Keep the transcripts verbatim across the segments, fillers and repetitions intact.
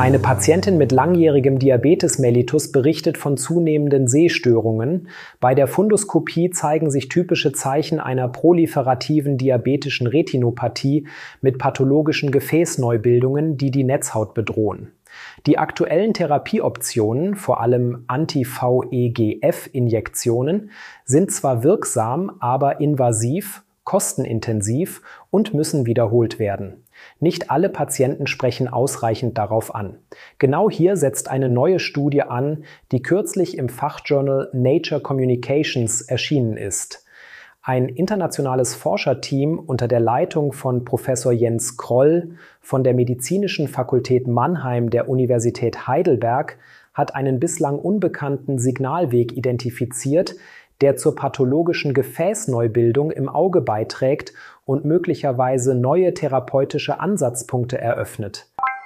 Eine Patientin mit langjährigem Diabetes mellitus berichtet von zunehmenden Sehstörungen. Bei der Fundoskopie zeigen sich typische Zeichen einer proliferativen diabetischen Retinopathie mit pathologischen Gefäßneubildungen, die die Netzhaut bedrohen. Die aktuellen Therapieoptionen, vor allem Anti-V E G F-Injektionen, sind zwar wirksam, aber invasiv, kostenintensiv und müssen wiederholt werden. Nicht alle Patienten sprechen ausreichend darauf an. Genau hier setzt eine neue Studie an, die kürzlich im Fachjournal Nature Communications erschienen ist. Ein internationales Forscherteam unter der Leitung von Professor Jens Kroll von der Medizinischen Fakultät Mannheim der Universität Heidelberg hat einen bislang unbekannten Signalweg identifiziert, der zur pathologischen Gefäßneubildung im Auge beiträgt und möglicherweise neue therapeutische Ansatzpunkte eröffnet.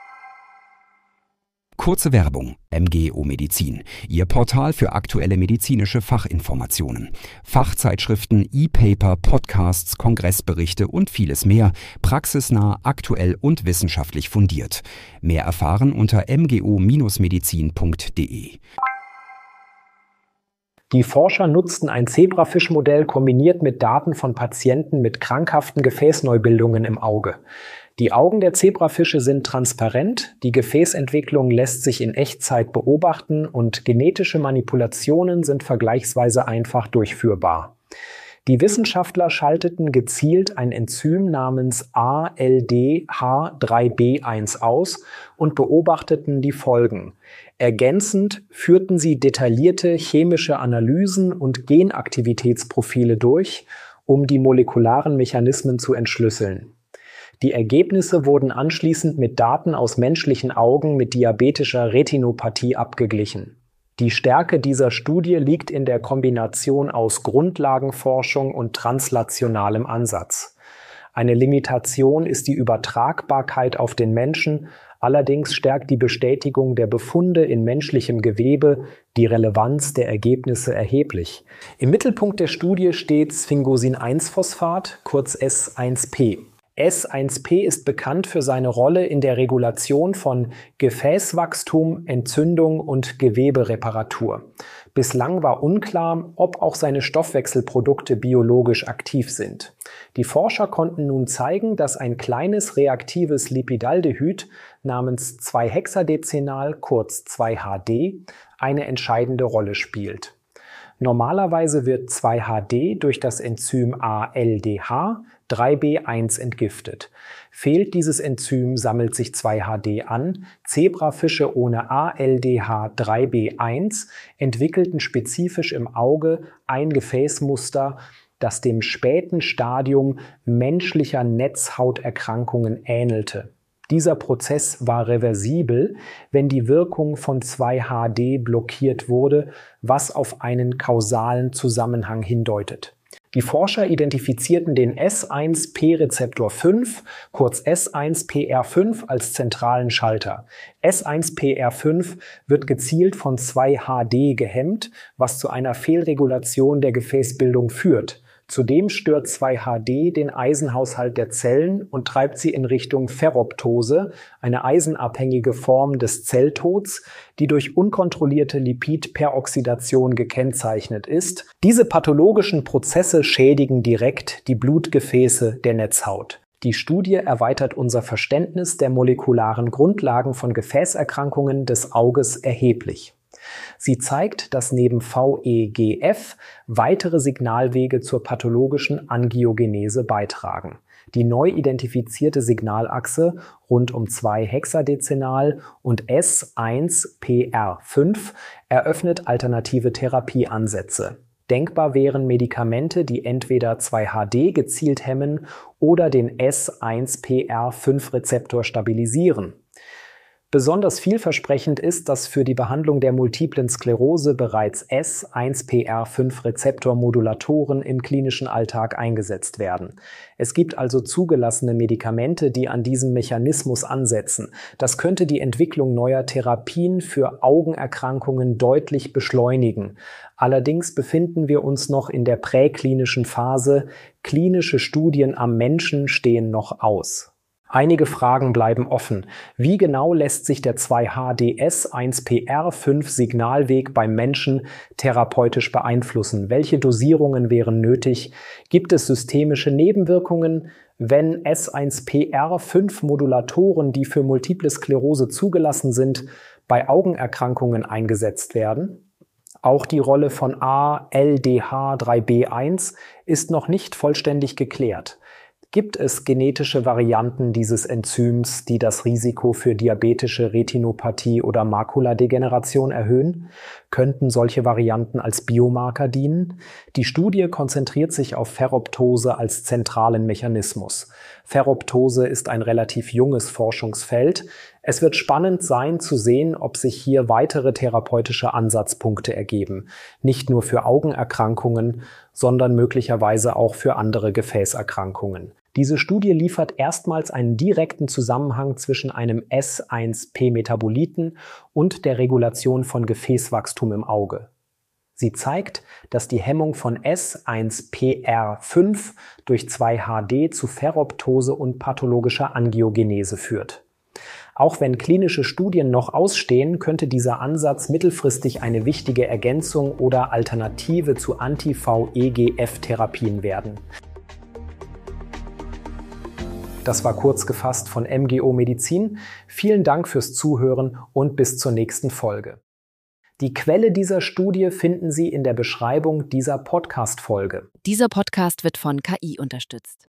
Kurze Werbung. M G O Medizin, Ihr Portal für aktuelle medizinische Fachinformationen. Fachzeitschriften, E-Paper, Podcasts, Kongressberichte und vieles mehr. Praxisnah, aktuell und wissenschaftlich fundiert. Mehr erfahren unter m g o Bindestrich medizin punkt d e. Die Forscher nutzten ein Zebrafischmodell kombiniert mit Daten von Patienten mit krankhaften Gefäßneubildungen im Auge. Die Augen der Zebrafische sind transparent, die Gefäßentwicklung lässt sich in Echtzeit beobachten und genetische Manipulationen sind vergleichsweise einfach durchführbar. Die Wissenschaftler schalteten gezielt ein Enzym namens A L D H drei B eins aus und beobachteten die Folgen. Ergänzend führten sie detaillierte chemische Analysen und Genaktivitätsprofile durch, um die molekularen Mechanismen zu entschlüsseln. Die Ergebnisse wurden anschließend mit Daten aus menschlichen Augen mit diabetischer Retinopathie abgeglichen. Die Stärke dieser Studie liegt in der Kombination aus Grundlagenforschung und translationalem Ansatz. Eine Limitation ist die Übertragbarkeit auf den Menschen, allerdings stärkt die Bestätigung der Befunde in menschlichem Gewebe die Relevanz der Ergebnisse erheblich. Im Mittelpunkt der Studie steht Sphingosine eins Phosphat, kurz S eins P. S eins P ist bekannt für seine Rolle in der Regulation von Gefäßwachstum, Entzündung und Gewebereparatur. Bislang war unklar, ob auch seine Stoffwechselprodukte biologisch aktiv sind. Die Forscher konnten nun zeigen, dass ein kleines reaktives Lipidaldehyd namens zwei Hexadecenal, kurz zwei H D, eine entscheidende Rolle spielt. Normalerweise wird zwei H D durch das Enzym A L D H drei B eins entgiftet. Fehlt dieses Enzym, sammelt sich zwei H D an. Zebrafische ohne A L D H drei B eins entwickelten spezifisch im Auge ein Gefäßmuster, das dem späten Stadium menschlicher Netzhauterkrankungen ähnelte. Dieser Prozess war reversibel, wenn die Wirkung von zwei H D blockiert wurde, was auf einen kausalen Zusammenhang hindeutet. Die Forscher identifizierten den S eins P Rezeptor fünf, kurz S eins P R fünf, als zentralen Schalter. S eins P R fünf wird gezielt von zwei H D gehemmt, was zu einer Fehlregulation der Gefäßbildung führt. Zudem stört zwei H D den Eisenhaushalt der Zellen und treibt sie in Richtung Ferroptose, eine eisenabhängige Form des Zelltods, die durch unkontrollierte Lipidperoxidation gekennzeichnet ist. Diese pathologischen Prozesse schädigen direkt die Blutgefäße der Netzhaut. Die Studie erweitert unser Verständnis der molekularen Grundlagen von Gefäßerkrankungen des Auges erheblich. Sie zeigt, dass neben V E G F weitere Signalwege zur pathologischen Angiogenese beitragen. Die neu identifizierte Signalachse rund um zwei Hexadecenal und S eins P R fünf eröffnet alternative Therapieansätze. Denkbar wären Medikamente, die entweder zwei H D gezielt hemmen oder den S eins P R fünf Rezeptor stabilisieren. Besonders vielversprechend ist, dass für die Behandlung der multiplen Sklerose bereits S eins P R fünf Rezeptormodulatoren im klinischen Alltag eingesetzt werden. Es gibt also zugelassene Medikamente, die an diesem Mechanismus ansetzen. Das könnte die Entwicklung neuer Therapien für Augenerkrankungen deutlich beschleunigen. Allerdings befinden wir uns noch in der präklinischen Phase. Klinische Studien am Menschen stehen noch aus. Einige Fragen bleiben offen. Wie genau lässt sich der zwei H D S eins P R fünf Signalweg beim Menschen therapeutisch beeinflussen? Welche Dosierungen wären nötig? Gibt es systemische Nebenwirkungen, wenn S eins P R fünf Modulatoren, die für Multiple Sklerose zugelassen sind, bei Augenerkrankungen eingesetzt werden? Auch die Rolle von A L D H drei B eins ist noch nicht vollständig geklärt. Gibt es genetische Varianten dieses Enzyms, die das Risiko für diabetische Retinopathie oder Makuladegeneration erhöhen? Könnten solche Varianten als Biomarker dienen? Die Studie konzentriert sich auf Ferroptose als zentralen Mechanismus. Ferroptose ist ein relativ junges Forschungsfeld. Es wird spannend sein zu sehen, ob sich hier weitere therapeutische Ansatzpunkte ergeben. Nicht nur für Augenerkrankungen, sondern möglicherweise auch für andere Gefäßerkrankungen. Diese Studie liefert erstmals einen direkten Zusammenhang zwischen einem S eins P-Metaboliten und der Regulation von Gefäßwachstum im Auge. Sie zeigt, dass die Hemmung von S eins P R fünf durch zwei H D zu Ferroptose und pathologischer Angiogenese führt. Auch wenn klinische Studien noch ausstehen, könnte dieser Ansatz mittelfristig eine wichtige Ergänzung oder Alternative zu Anti-V E G F-Therapien werden. Das war kurz gefasst von M G O Medizin. Vielen Dank fürs Zuhören und bis zur nächsten Folge. Die Quelle dieser Studie finden Sie in der Beschreibung dieser Podcast-Folge. Dieser Podcast wird von K I unterstützt.